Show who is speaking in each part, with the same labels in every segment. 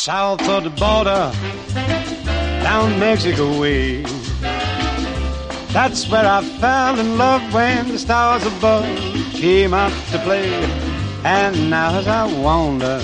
Speaker 1: south of the border, down Mexico way. That's where I fell in love when the stars above came out to play. And now as I wander...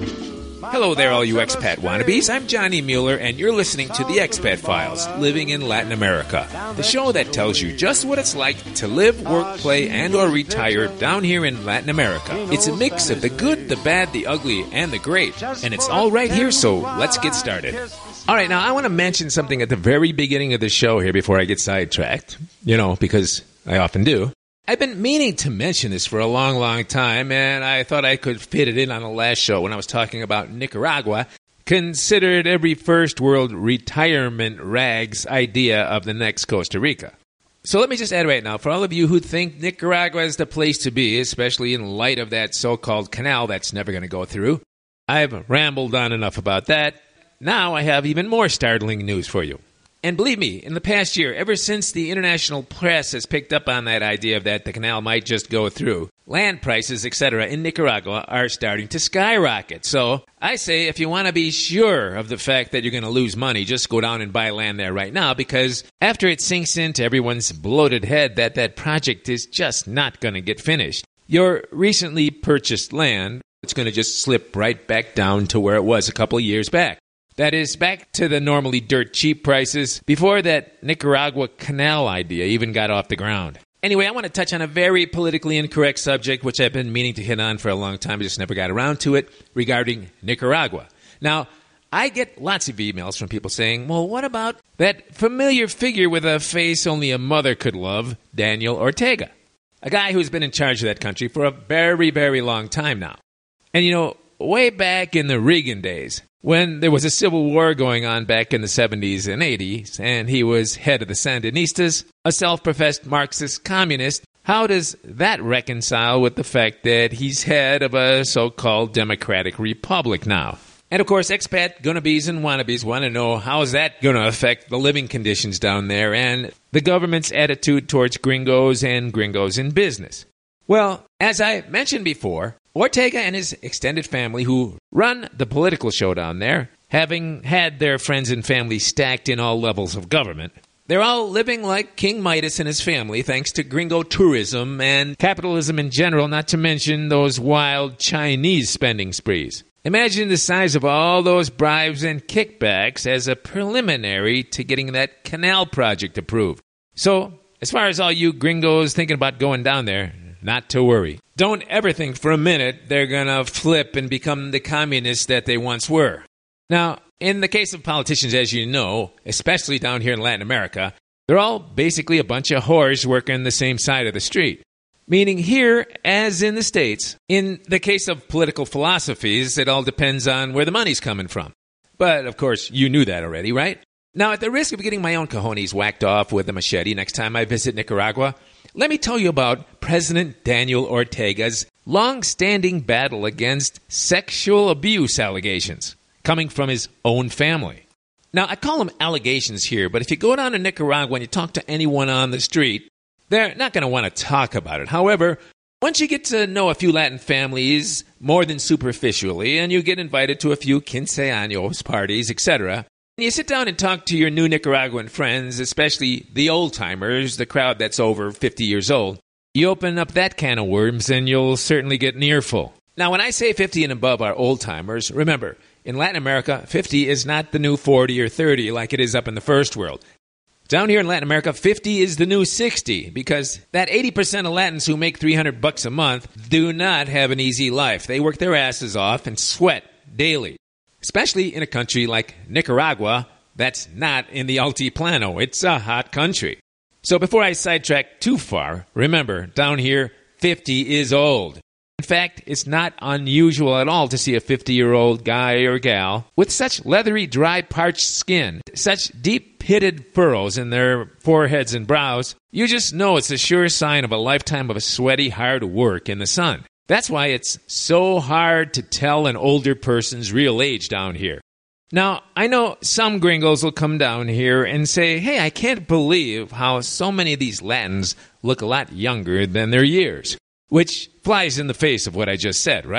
Speaker 2: Hello there, all you expat wannabes. I'm Johnny Mueller, and you're listening to The Expat Files, Living in Latin America, the show that tells you just what it's like to live, work, play, and or retire down here in Latin America. It's a mix of the good, the bad, the ugly, and the great, and it's all right here, so let's get started. All right, now I want to mention something at the very beginning of the show here before I get sidetracked, because I often do. I've been meaning to mention this for a long, long time, and I thought I could fit it in on the last show when I was talking about Nicaragua, considered every first world retirement rags idea of the next Costa Rica. So let me just add right now, for all of you who think Nicaragua is the place to be, especially in light of that so-called canal that's never going to go through, I've rambled on enough about that. Now I have even more startling news for you. And believe me, in the past year, ever since the international press has picked up on that idea that the canal might just go through, land prices, etc. in Nicaragua are starting to skyrocket. So I say if you want to be sure of the fact that you're going to lose money, just go down and buy land there right now, because after it sinks into everyone's bloated head that that project is just not going to get finished, your recently purchased land, it's going to just slip right back down to where it was a couple of years back. That is, back to the normally dirt cheap prices before that Nicaragua canal idea even got off the ground. Anyway, I want to touch on a very politically incorrect subject, which I've been meaning to hit on for a long time, I just never got around to it, regarding Nicaragua. Now, I get lots of emails from people saying, well, what about that familiar figure with a face only a mother could love, Daniel Ortega? A guy who's been in charge of that country for a very, very long time now. And way back in the Reagan days, when there was a civil war going on back in the 70s and 80s, and he was head of the Sandinistas, a self-professed Marxist communist, how does that reconcile with the fact that he's head of a so-called democratic republic now? And of course, expat gonnabes and wannabes want to know how is that going to affect the living conditions down there and the government's attitude towards gringos and gringos in business. Well, as I mentioned before, Ortega and his extended family, who run the political show down there, having had their friends and family stacked in all levels of government, they're all living like King Midas and his family thanks to gringo tourism and capitalism in general, not to mention those wild Chinese spending sprees. Imagine the size of all those bribes and kickbacks as a preliminary to getting that canal project approved. So, as far as all you gringos thinking about going down there, not to worry. Don't ever think for a minute they're going to flip and become the communists that they once were. Now, in the case of politicians, as you know, especially down here in Latin America, they're all basically a bunch of whores working the same side of the street. Meaning here, as in the States, in the case of political philosophies, it all depends on where the money's coming from. But, of course, you knew that already, right? Now, at the risk of getting my own cojones whacked off with a machete next time I visit Nicaragua, let me tell you about President Daniel Ortega's long-standing battle against sexual abuse allegations coming from his own family. Now, I call them allegations here, but if you go down to Nicaragua and you talk to anyone on the street, they're not going to want to talk about it. However, once you get to know a few Latin families more than superficially, and you get invited to a few quince años parties, etc., and you sit down and talk to your new Nicaraguan friends, especially the old-timers, the crowd that's over 50 years old, you open up that can of worms and you'll certainly get an earful. Now, when I say 50 and above are old-timers, remember, in Latin America, 50 is not the new 40 or 30 like it is up in the first world. Down here in Latin America, 50 is the new 60, because that 80% of Latins who make $300 a month do not have an easy life. They work their asses off and sweat daily. Especially in a country like Nicaragua, that's not in the Altiplano. It's a hot country. So before I sidetrack too far, remember, down here, 50 is old. In fact, it's not unusual at all to see a 50-year-old guy or gal with such leathery, dry, parched skin, such deep-pitted furrows in their foreheads and brows. You just know it's a sure sign of a lifetime of sweaty, hard work in the sun. That's why it's so hard to tell an older person's real age down here. Now, I know some gringos will come down here and say, hey, I can't believe how so many of these Latins look a lot younger than their years. Which flies in the face of what I just said, right?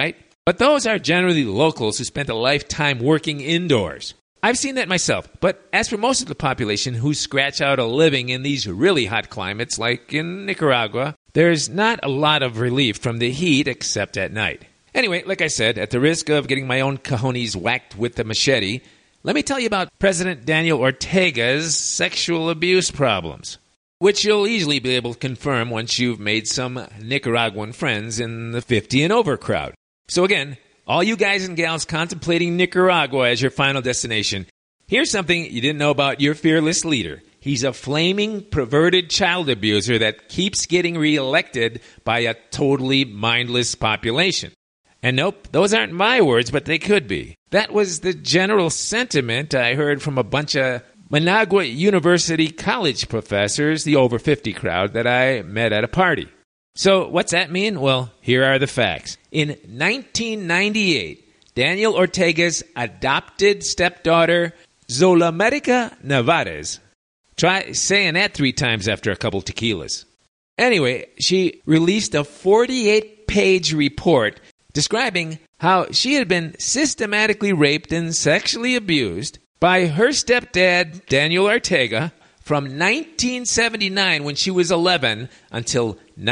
Speaker 2: But those are generally locals who spent a lifetime working indoors. I've seen that myself, but as for most of the population who scratch out a living in these really hot climates, like in Nicaragua, there's not a lot of relief from the heat except at night. Anyway, like I said, at the risk of getting my own cojones whacked with the machete, let me tell you about President Daniel Ortega's sexual abuse problems, which you'll easily be able to confirm once you've made some Nicaraguan friends in the 50 and over crowd. So again, all you guys and gals contemplating Nicaragua as your final destination, here's something you didn't know about your fearless leader. He's a flaming, perverted child abuser that keeps getting reelected by a totally mindless population. And nope, those aren't my words, but they could be. That was the general sentiment I heard from a bunch of Managua University college professors, the over 50 crowd that I met at a party. So what's that mean? Well, here are the facts. In 1998, Daniel Ortega's adopted stepdaughter, Zolamerica Nevarez, try saying that 3 times after a couple tequilas. Anyway, she released a 48-page report describing how she had been systematically raped and sexually abused by her stepdad, Daniel Ortega, from 1979 when she was 11 until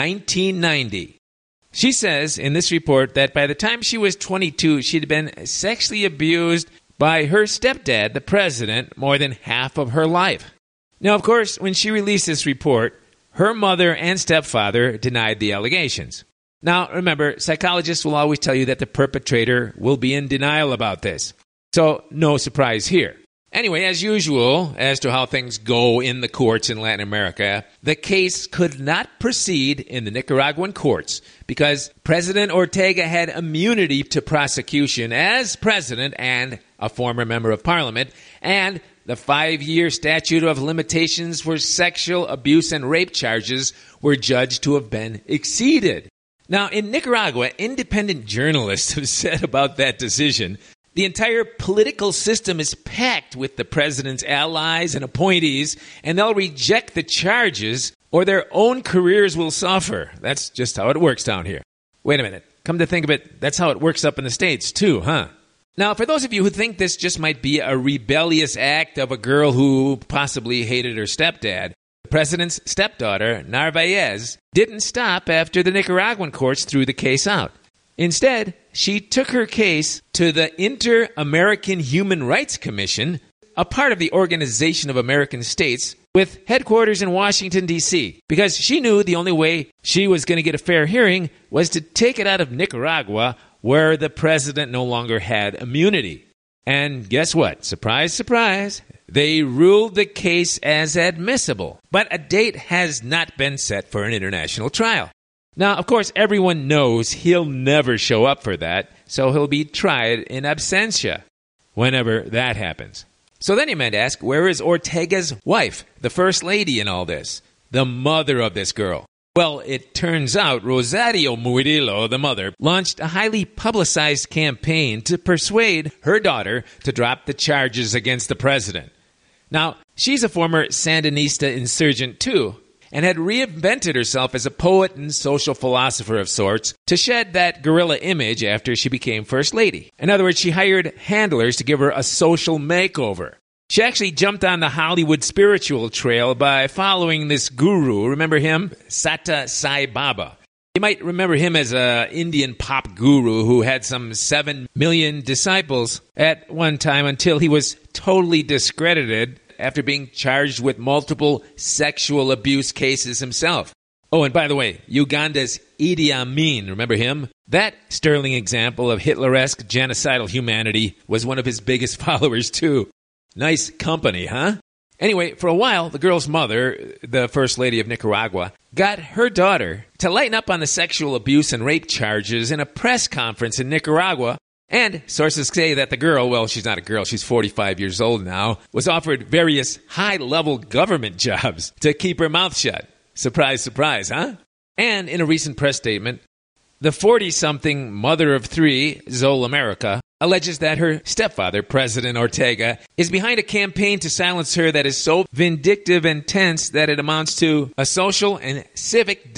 Speaker 2: 1990. She says in this report that by the time she was 22, she'd been sexually abused by her stepdad, the president, more than half of her life. Now, of course, when she released this report, her mother and stepfather denied the allegations. Now, remember, psychologists will always tell you that the perpetrator will be in denial about this. So, no surprise here. Anyway, as usual, as to how things go in the courts in Latin America, the case could not proceed in the Nicaraguan courts because President Ortega had immunity to prosecution as president and a former member of parliament, and the 5-year statute of limitations for sexual abuse and rape charges were judged to have been exceeded. Now, in Nicaragua, independent journalists have said about that decision, the entire political system is packed with the president's allies and appointees, and they'll reject the charges or their own careers will suffer. That's just how it works down here. Wait a minute. Come to think of it, that's how it works up in the States too, huh? Now, for those of you who think this just might be a rebellious act of a girl who possibly hated her stepdad, the president's stepdaughter, Narvaez, didn't stop after the Nicaraguan courts threw the case out. Instead, she took her case to the Inter-American Human Rights Commission, a part of the Organization of American States, with headquarters in Washington, D.C., because she knew the only way she was going to get a fair hearing was to take it out of Nicaragua, where the president no longer had immunity. And guess what? Surprise, surprise. They ruled the case as admissible. But a date has not been set for an international trial. Now, of course, everyone knows he'll never show up for that, so he'll be tried in absentia whenever that happens. So then you might ask, where is Ortega's wife, the first lady in all this, the mother of this girl? Well, it turns out Rosario Murillo, the mother, launched a highly publicized campaign to persuade her daughter to drop the charges against the president. Now, she's a former Sandinista insurgent too, and had reinvented herself as a poet and social philosopher of sorts to shed that guerrilla image after she became First Lady. In other words, she hired handlers to give her a social makeover. She actually jumped on the Hollywood spiritual trail by following this guru. Remember him? Sata Sai Baba. You might remember him as an Indian pop guru who had some 7 million disciples at one time until he was totally discredited after being charged with multiple sexual abuse cases himself. Oh, and by the way, Uganda's Idi Amin, remember him? That sterling example of Hitler-esque genocidal humanity was one of his biggest followers too. Nice company, huh? Anyway, for a while, the girl's mother, the First Lady of Nicaragua, got her daughter to lighten up on the sexual abuse and rape charges in a press conference in Nicaragua. And sources say that the girl, well, she's not a girl, she's 45 years old now, was offered various high-level government jobs to keep her mouth shut. Surprise, surprise, huh? And in a recent press statement, the 40-something mother of 3, Zolamerica, alleges that her stepfather, President Ortega, is behind a campaign to silence her that is so vindictive and tense that it amounts to a social and civic death.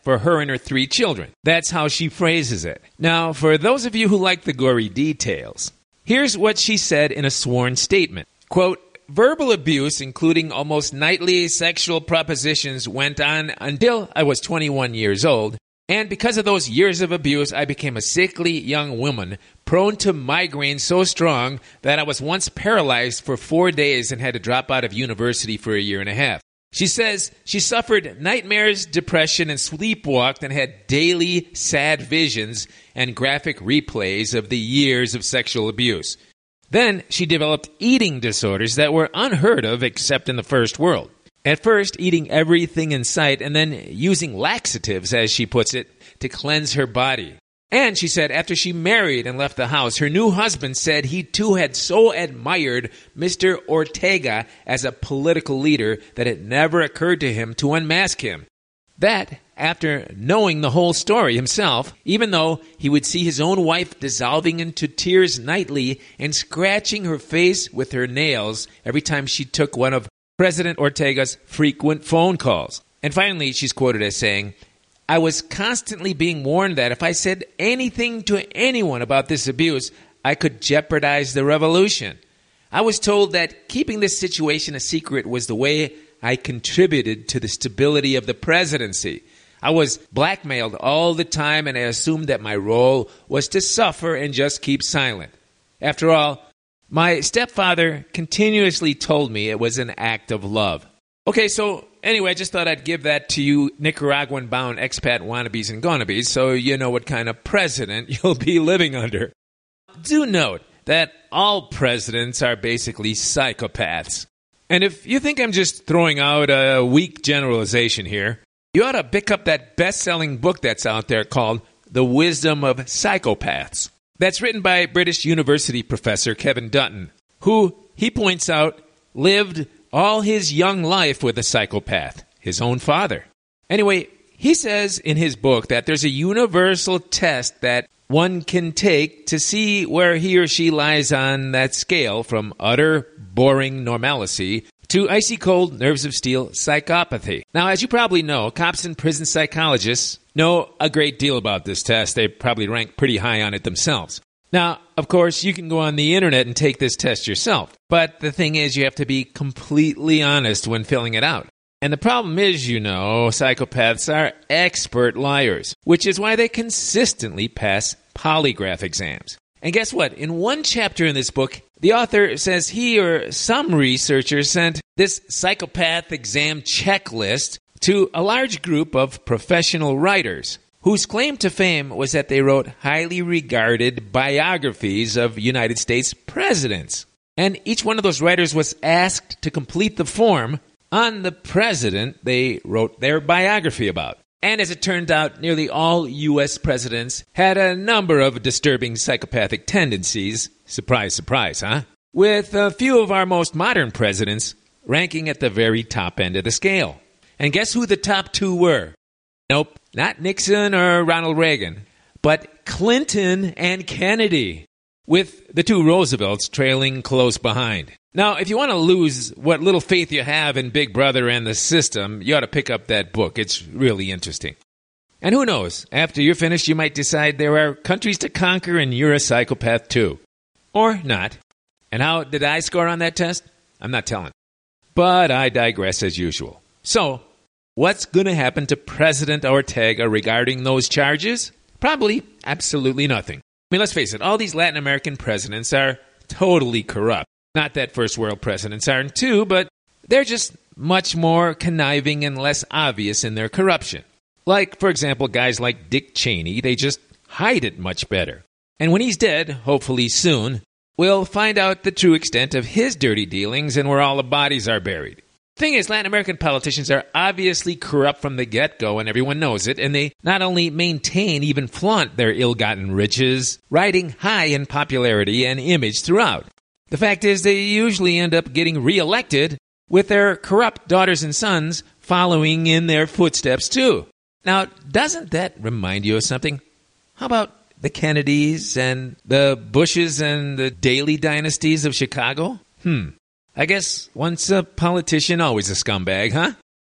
Speaker 2: for her and her 3 children. That's how she phrases it. Now, for those of you who like the gory details, here's what she said in a sworn statement. Quote, verbal abuse, including almost nightly sexual propositions, went on until I was 21 years old. And because of those years of abuse, I became a sickly young woman, prone to migraines so strong that I was once paralyzed for 4 days and had to drop out of university for a year and a half. She says she suffered nightmares, depression, and sleepwalked and had daily sad visions and graphic replays of the years of sexual abuse. Then she developed eating disorders that were unheard of except in the first world. At first, eating everything in sight and then using laxatives, as she puts it, to cleanse her body. And she said after she married and left the house, her new husband said he too had so admired Mr. Ortega as a political leader that it never occurred to him to unmask him. That, after knowing the whole story himself, even though he would see his own wife dissolving into tears nightly and scratching her face with her nails every time she took one of President Ortega's frequent phone calls. And finally, she's quoted as saying, I was constantly being warned that if I said anything to anyone about this abuse, I could jeopardize the revolution. I was told that keeping this situation a secret was the way I contributed to the stability of the presidency. I was blackmailed all the time, and I assumed that my role was to suffer and just keep silent. After all, my stepfather continuously told me it was an act of love. Okay, so anyway, I just thought I'd give that to you Nicaraguan-bound expat wannabes and gonabes so you know what kind of president you'll be living under. Do note that all presidents are basically psychopaths. And if you think I'm just throwing out a weak generalization here, you ought to pick up that best-selling book that's out there called The Wisdom of Psychopaths. That's written by British University professor Kevin Dutton, who, he points out, lived all his young life with a psychopath, his own father. Anyway, he says in his book that there's a universal test that one can take to see where he or she lies on that scale from utter, boring normalcy to icy cold, nerves of steel psychopathy. Now, as you probably know, cops and prison psychologists know a great deal about this test. They probably rank pretty high on it themselves. Now, of course, you can go on the internet and take this test yourself. But the thing is, you have to be completely honest when filling it out. And the problem is, you know, psychopaths are expert liars, which is why they consistently pass polygraph exams. And guess what? In one chapter in this book, the author says he or some researcher sent this psychopath exam checklist to a large group of professional writers whose claim to fame was that they wrote highly regarded biographies of United States presidents. And each one of those writers was asked to complete the form on the president they wrote their biography about. And as it turned out, nearly all U.S. presidents had a number of disturbing psychopathic tendencies. Surprise, surprise, huh? With a few of our most modern presidents ranking at the very top end of the scale. And guess who the top 2 were? Nope, not Nixon or Ronald Reagan, but Clinton and Kennedy, with the 2 Roosevelts trailing close behind. Now, if you want to lose what little faith you have in Big Brother and the system, you ought to pick up that book. It's really interesting. And who knows, after you're finished, you might decide there are countries to conquer and you're a psychopath too. Or not. And how did I score on that test? I'm not telling. But I digress as usual. So, what's going to happen to President Ortega regarding those charges? Probably absolutely nothing. I mean, let's face it, all these Latin American presidents are totally corrupt. Not that first world presidents aren't too, but they're just much more conniving and less obvious in their corruption. Like, for example, guys like Dick Cheney, they just hide it much better. And when he's dead, hopefully soon, we'll find out the true extent of his dirty dealings and where all the bodies are buried. Thing is, Latin American politicians are obviously corrupt from the get-go, and everyone knows it, and they not only maintain, even flaunt their ill-gotten riches, riding high in popularity and image throughout. The fact is, they usually end up getting reelected with their corrupt daughters and sons following in their footsteps too. Now, doesn't that remind you of something? How about the Kennedys and the Bushes and the Daley dynasties of Chicago? I guess once a politician, always a scumbag, huh?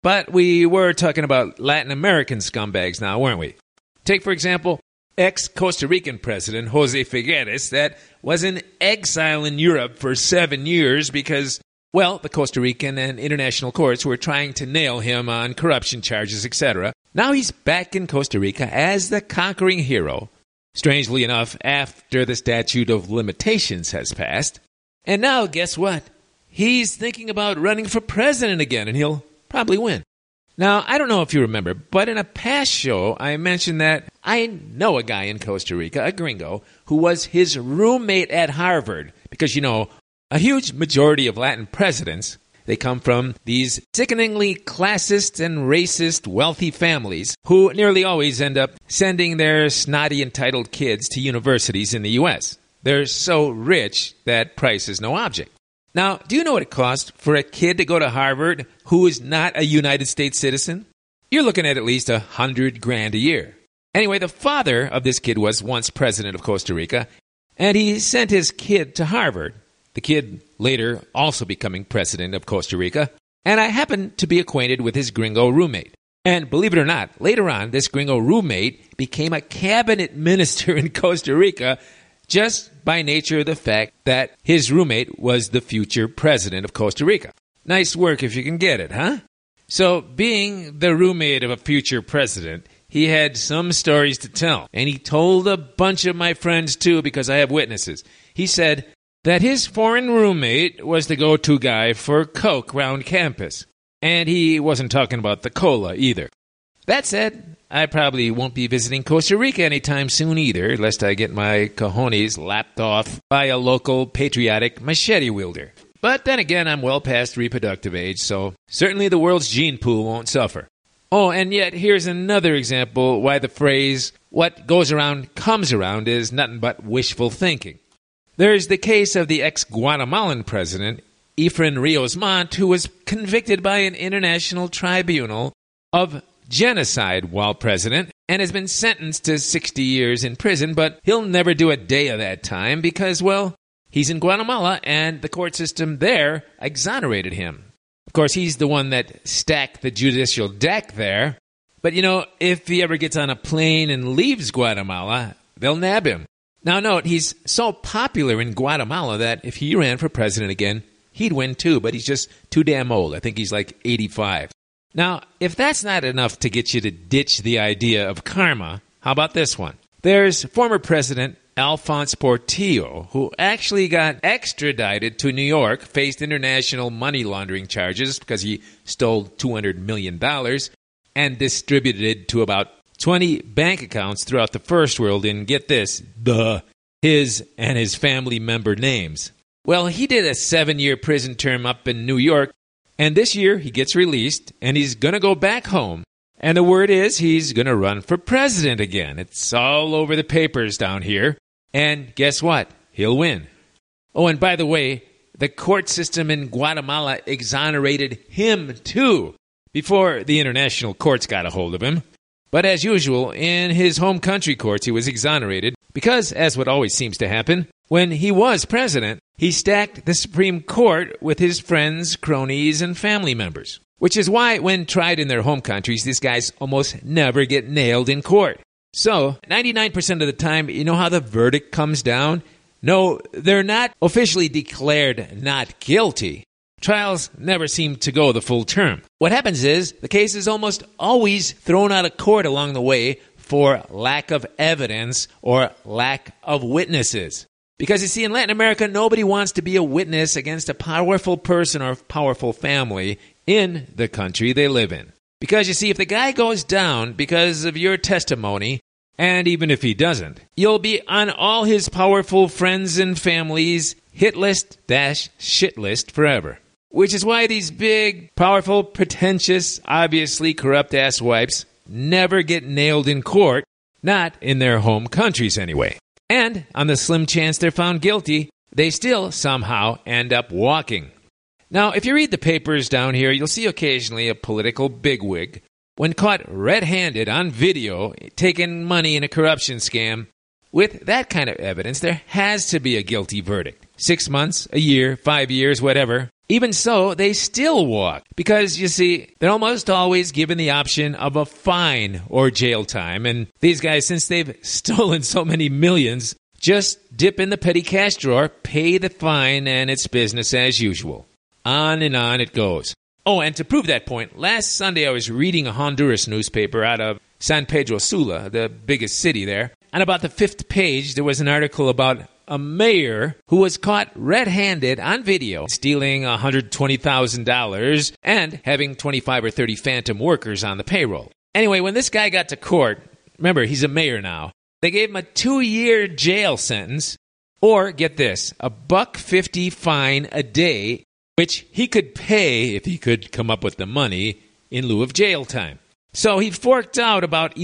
Speaker 2: But we were talking about Latin American scumbags now, weren't we? Take, for example, ex-Costa Rican president Jose Figueres that was in exile in Europe for 7 years because, well, the Costa Rican and international courts were trying to nail him on corruption charges, etc. Now he's back in Costa Rica as the conquering hero, strangely enough, after the statute of limitations has passed. And now, guess what? He's thinking about running for president again, and he'll probably win. Now, I don't know if you remember, but in a past show, I mentioned that I know a guy in Costa Rica, a gringo, who was his roommate at Harvard. Because, you know, a huge majority of Latin presidents, they come from these sickeningly classist and racist wealthy families who nearly always end up sending their snotty entitled kids to universities in the U.S. They're so rich that price is no object. Now, do you know what it costs for a kid to go to Harvard who is not a United States citizen? You're looking at least $100,000 a year. Anyway, the father of this kid was once president of Costa Rica, and he sent his kid to Harvard. The kid later also becoming president of Costa Rica, and I happened to be acquainted with his gringo roommate. And believe it or not, later on, this gringo roommate became a cabinet minister in Costa Rica just by nature of the fact that his roommate was the future president of Costa Rica. Nice work if you can get it, huh? So, being the roommate of a future president, he had some stories to tell. And he told a bunch of my friends, too, because I have witnesses. He said that his foreign roommate was the go-to guy for Coke round campus. And he wasn't talking about the cola either. That said, I probably won't be visiting Costa Rica anytime soon either, lest I get my cojones lapped off by a local patriotic machete wielder. But then again, I'm well past reproductive age, so certainly the world's gene pool won't suffer. Oh, and yet here's another example why the phrase, what goes around comes around, is nothing but wishful thinking. There's the case of the ex-Guatemalan president, Efren Rios Montt, who was convicted by an international tribunal of genocide while president and has been sentenced to 60 years in prison, but he'll never do a day of that time because, well, he's in Guatemala and the court system there exonerated him. Of course, he's the one that stacked the judicial deck there, but you know, if he ever gets on a plane and leaves Guatemala, they'll nab him. Now note, he's so popular in Guatemala that if he ran for president again, he'd win too, but he's just too damn old. I think he's like 85. Now, if that's not enough to get you to ditch the idea of karma, how about this one? There's former President Alphonse Portillo, who actually got extradited to New York, faced international money laundering charges because he stole $200 million and distributed it to about 20 bank accounts throughout the first world in, get this, his and his family member names. Well, he did a 7-year prison term up in New York, and this year he gets released, and he's going to go back home. And the word is he's going to run for president again. It's all over the papers down here. And guess what? He'll win. Oh, and by the way, the court system in Guatemala exonerated him too, before the international courts got a hold of him. But as usual, in his home country courts, he was exonerated because, as what always seems to happen, when he was president, he stacked the Supreme Court with his friends, cronies, and family members. Which is why, when tried in their home countries, these guys almost never get nailed in court. So, 99% of the time, you know how the verdict comes down? No, they're not officially declared not guilty. Trials never seem to go the full term. What happens is, the case is almost always thrown out of court along the way for lack of evidence or lack of witnesses. Because you see, in Latin America, nobody wants to be a witness against a powerful person or powerful family in the country they live in. Because you see, if the guy goes down because of your testimony, and even if he doesn't, you'll be on all his powerful friends and family's hit list-shit list forever. Which is why these big, powerful, pretentious, obviously corrupt asswipes never get nailed in court, not in their home countries anyway. And on the slim chance they're found guilty, they still somehow end up walking. Now, if you read the papers down here, you'll see occasionally a political bigwig, when caught red-handed on video, taking money in a corruption scam. With that kind of evidence, there has to be a guilty verdict. 6 months, a year, 5 years, whatever. Even so, they still walk because, you see, they're almost always given the option of a fine or jail time. And these guys, since they've stolen so many millions, just dip in the petty cash drawer, pay the fine, and it's business as usual. On and on it goes. Oh, and to prove that point, last Sunday I was reading a Honduras newspaper out of San Pedro Sula, the biggest city there. And about the 5th page, there was an article about a mayor who was caught red-handed on video stealing $120,000 and having 25 or 30 phantom workers on the payroll. Anyway, when this guy got to court, remember, he's a mayor now, they gave him a 2-year jail sentence, or, get this, a $1.50 fine a day, which he could pay if he could come up with the money in lieu of jail time. So he forked out about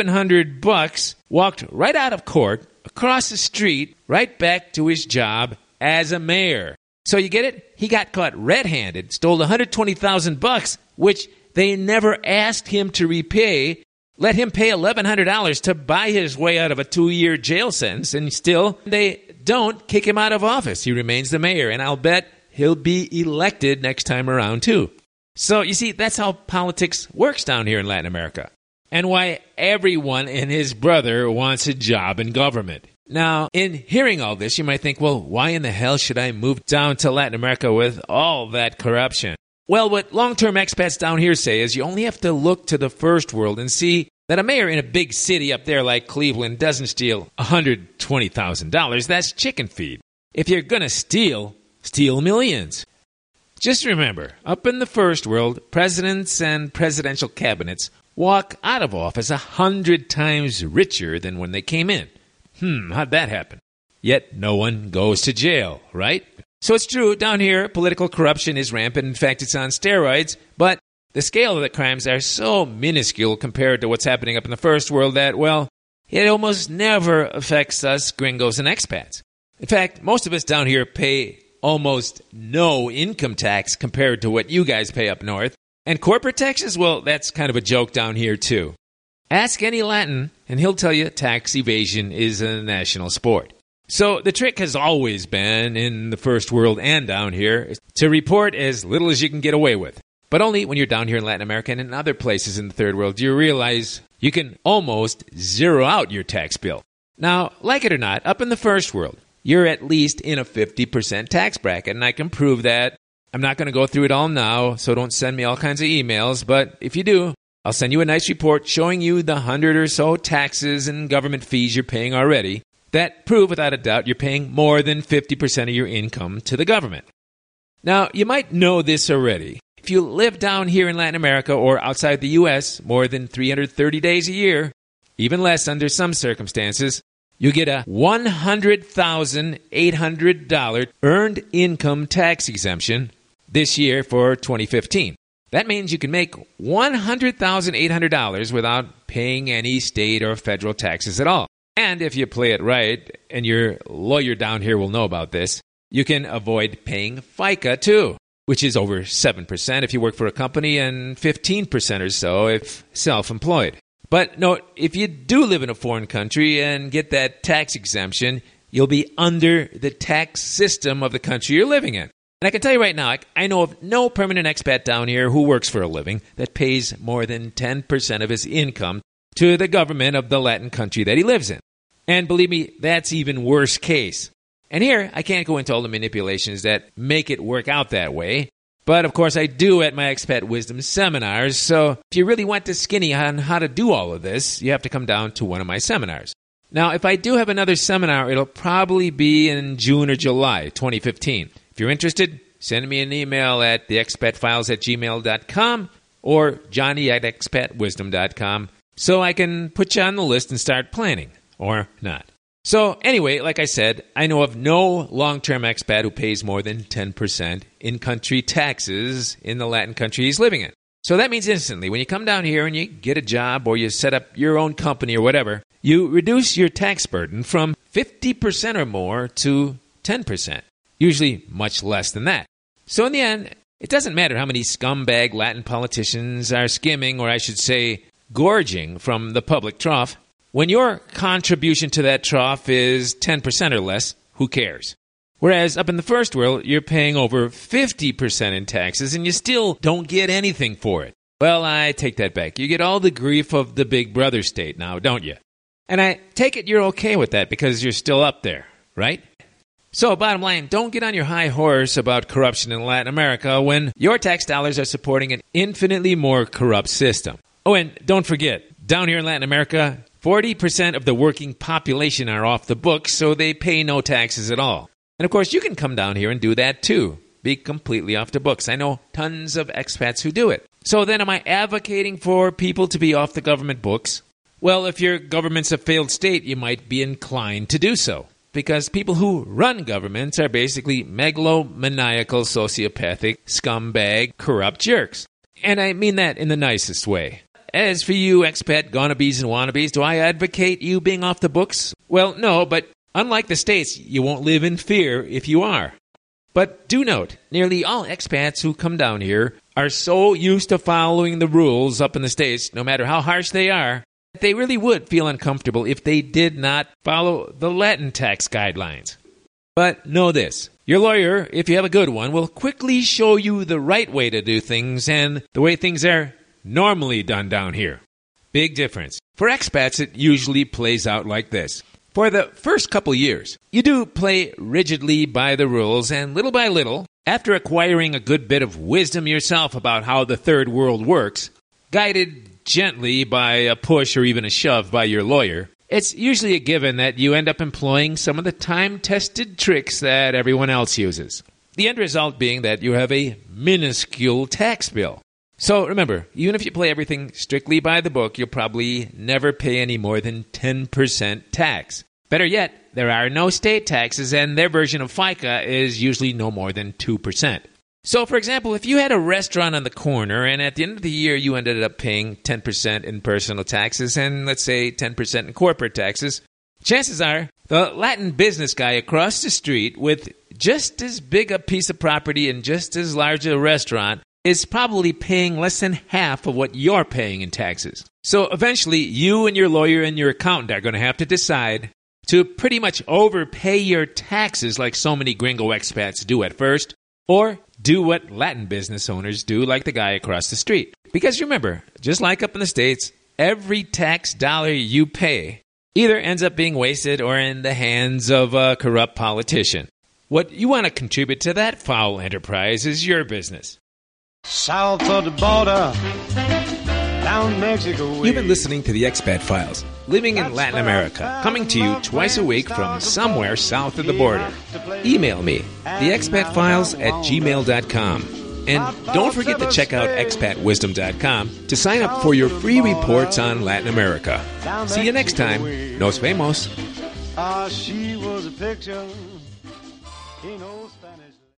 Speaker 2: $1,100, walked right out of court, across the street, right back to his job as a mayor. So you get it? He got caught red-handed, stole $120,000, which they never asked him to repay, let him pay $1,100 to buy his way out of a 2-year jail sentence, and still they don't kick him out of office. He remains the mayor, and I'll bet he'll be elected next time around, too. So, you see, that's how politics works down here in Latin America, and why everyone and his brother wants a job in government. Now, in hearing all this, you might think, well, why in the hell should I move down to Latin America with all that corruption? Well, what long-term expats down here say is you only have to look to the first world and see that a mayor in a big city up there like Cleveland doesn't steal $120,000. That's chicken feed. If you're going to steal millions. Just remember, up in the first world, presidents and presidential cabinets walk out of office 100 times richer than when they came in. How'd that happen? Yet no one goes to jail, right? So it's true, down here, political corruption is rampant. In fact, it's on steroids. But the scale of the crimes are so minuscule compared to what's happening up in the first world that, well, it almost never affects us gringos and expats. In fact, most of us down here pay almost no income tax compared to what you guys pay up north. And corporate taxes, well, that's kind of a joke down here, too. Ask any Latin, and he'll tell you tax evasion is a national sport. So the trick has always been, in the first world and down here, to report as little as you can get away with. But only when you're down here in Latin America and in other places in the third world do you realize you can almost zero out your tax bill. Now, like it or not, up in the first world, you're at least in a 50% tax bracket, and I can prove that. I'm not going to go through it all now, so don't send me all kinds of emails, but if you do, I'll send you a nice report showing you the 100 or so taxes and government fees you're paying already that prove without a doubt you're paying more than 50% of your income to the government. Now, you might know this already. If you live down here in Latin America or outside the U.S. more than 330 days a year, even less under some circumstances, you get a $100,800 earned income tax exemption this year for 2015. That means you can make $100,800 without paying any state or federal taxes at all. And if you play it right, and your lawyer down here will know about this, you can avoid paying FICA too, which is over 7% if you work for a company and 15% or so if self-employed. But note, if you do live in a foreign country and get that tax exemption, you'll be under the tax system of the country you're living in. And I can tell you right now, I know of no permanent expat down here who works for a living that pays more than 10% of his income to the government of the Latin country that he lives in. And believe me, that's even worse case. And here, I can't go into all the manipulations that make it work out that way. But, of course, I do at my Expat Wisdom seminars, so if you really want to skinny on how to do all of this, you have to come down to one of my seminars. Now, if I do have another seminar, it'll probably be in June or July 2015. If you're interested, send me an email at theexpatfiles@gmail.com or johnny@expatwisdom.com so I can put you on the list and start planning, or not. So anyway, like I said, I know of no long-term expat who pays more than 10% in-country taxes in the Latin country he's living in. So that means instantly, when you come down here and you get a job or you set up your own company or whatever, you reduce your tax burden from 50% or more to 10%, usually much less than that. So in the end, it doesn't matter how many scumbag Latin politicians are skimming, or I should say, gorging from the public trough. When your contribution to that trough is 10% or less, who cares? Whereas up in the first world, you're paying over 50% in taxes and you still don't get anything for it. Well, I take that back. You get all the grief of the big brother state now, don't you? And I take it you're okay with that because you're still up there, right? So, bottom line, don't get on your high horse about corruption in Latin America when your tax dollars are supporting an infinitely more corrupt system. Oh, and don't forget, down here in Latin America, 40% of the working population are off the books, so they pay no taxes at all. And of course, you can come down here and do that too. Be completely off the books. I know tons of expats who do it. So then am I advocating for people to be off the government books? Well, if your government's a failed state, you might be inclined to do so. Because people who run governments are basically megalomaniacal, sociopathic, scumbag, corrupt jerks. And I mean that in the nicest way. As for you expat gonnabes and wannabes, do I advocate you being off the books? Well, no, but unlike the States, you won't live in fear if you are. But do note, nearly all expats who come down here are so used to following the rules up in the States, no matter how harsh they are, that they really would feel uncomfortable if they did not follow the Latin tax guidelines. But know this, your lawyer, if you have a good one, will quickly show you the right way to do things and the way things are normally done down here. Big difference. For expats, it usually plays out like this. For the first couple years, you do play rigidly by the rules, and little by little, after acquiring a good bit of wisdom yourself about how the third world works, guided gently by a push or even a shove by your lawyer, it's usually a given that you end up employing some of the time-tested tricks that everyone else uses. The end result being that you have a minuscule tax bill. So remember, even if you play everything strictly by the book, you'll probably never pay any more than 10% tax. Better yet, there are no state taxes, and their version of FICA is usually no more than 2%. So, for example, if you had a restaurant on the corner, and at the end of the year you ended up paying 10% in personal taxes, and let's say 10% in corporate taxes, chances are the Latin business guy across the street with just as big a piece of property and just as large a restaurant is probably paying less than half of what you're paying in taxes. So eventually, you and your lawyer and your accountant are going to have to decide to pretty much overpay your taxes like so many gringo expats do at first, or do what Latin business owners do like the guy across the street. Because remember, just like up in the States, every tax dollar you pay either ends up being wasted or in the hands of a corrupt politician. What you want to contribute to that foul enterprise is your business.
Speaker 1: South of the border, down Mexico way.
Speaker 2: You've been listening to the Expat Files, living in Latin America, coming to you twice a week from somewhere south of the border. Email me, theexpatfiles@gmail.com. And don't forget to check out expatwisdom.com to sign up for your free reports on Latin America. See you next time. Nos vemos.
Speaker 1: She was a picture. He knows.